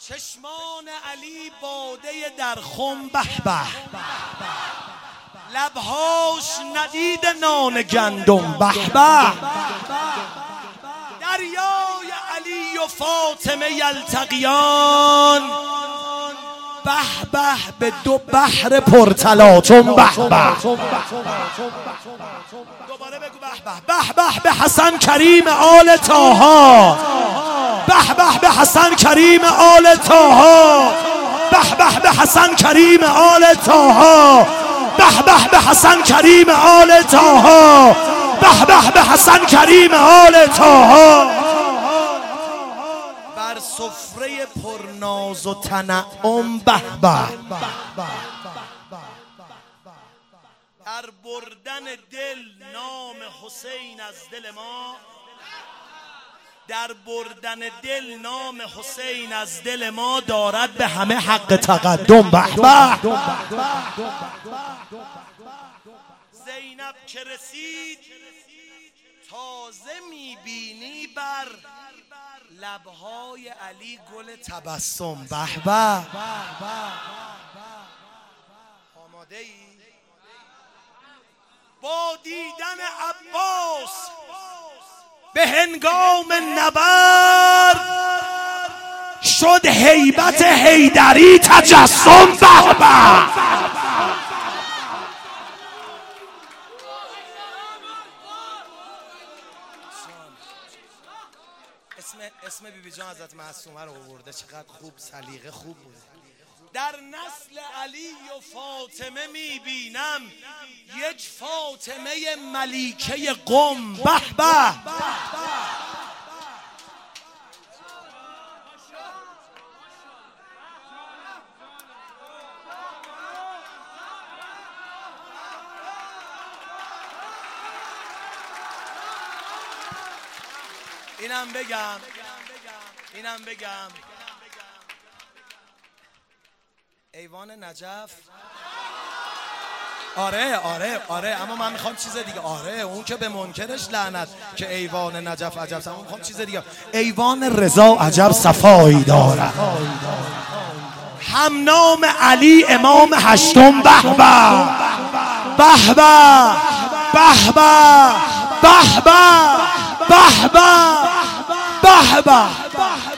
چشمان علی باده در خم به به، لبهاش ندید نان گندم به به، دریای علی و فاطمه یلتقیان به به به دو بحر پرتلاطم به به. دوباره بگو به به به به به حسن کریم آل طاها، به به به حسن کریم آل طاها، به به به حسن کریم آل طاها، به به به حسن کریم آل طاها، به به به حسن کریم آل طاها. بر سفره پرناز و تنعم به به، در بردن دل نام حسین از دل ما، در بردن دل نام حسین از دل ما دارد به همه حق تقدم به به. زینب که رسید تازه میبینی بر لبهای علی گل تبسم به به. آماده ای؟ با دیدن عباس به هنگام نبرد شد هیبت حیدری تجسم به به. اسم بیبی جان حضرت معصومه رو آورده، چقدر خوب، سلیقه خوب بود. در نسل علی و فاطمه میبینم یک فاطمه ملیکه قم به به. اینم بگم ایوان نجف. آره اما من میخوام چیز دیگه. آره اون که به منکرش لعنت که ایوان نجف عجب، اما میخوام چیز دیگه. ایوان رضا عجب صفایی دارد، هم نام علی امام هشتم به به به به به به به به به به به به.